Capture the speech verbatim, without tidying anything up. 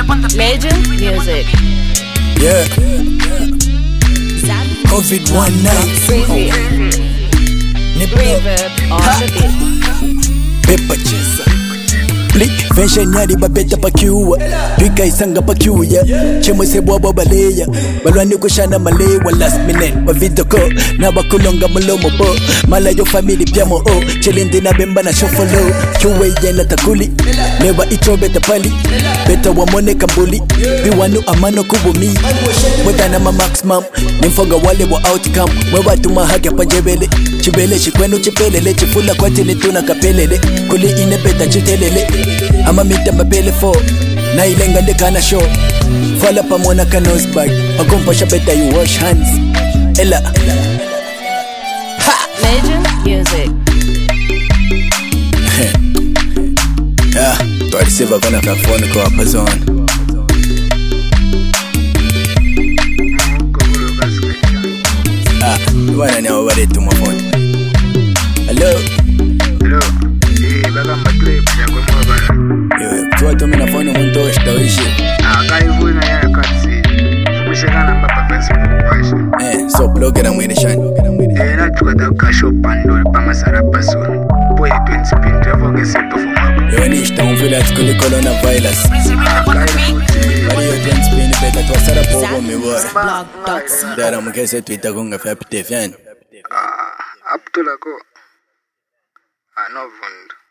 Legend Music. Yeah. COVID one night. Reverb on the beat. Pepper chesa. Bli Venture nyari babeta pakiwa Pika isanga pakiwa Chemo sebo babaleya Balwani kushana malewa last minute Wa video call Na bakulonga malomo po Mala yo family piamo o Chilindi na bemba na shofolo Chuwe jena takuli Lewa ito beta pali Beta wamone kambuli Biwanu amano kubumi Mweta na ma maximum Nimfonga wale wa outcome Mwewa tumahake panjebele Chibele chikwenu chipelele Chifula kwa tini tuna kapelele Kuli ine beta chitelele Ama mita mabele fo Na ilenga ndekana show Fala pa mwana ka nose bag Pagompa siya beta you wash hands Ella Ha! Legend Music. Yeah, tuarisiva kona kafoni kwa pazona Ah, wana ni wawari tumafoni Hello Hello, eh, baka mbatwe yango mwa bana. Yo, tuwa tumi na phone mwanto washitawishi Ah, kaibu na ya katsi. Kumeshekana mbapa Facebook washa. Eh, so blog na mwede shani Eh, na tukata kasho pando pa masara pason. Boy twenty pin travel ke seto fuma. Yo, ni ishta umfila atikuli coronavirus Ah, kaibu ti. Bari yo twenty pin beta tuwasara pogo miboy Blog dot C. Dara mkese Twitter kunga fya pite fyani Ah, aptula ko. Ah, no vund.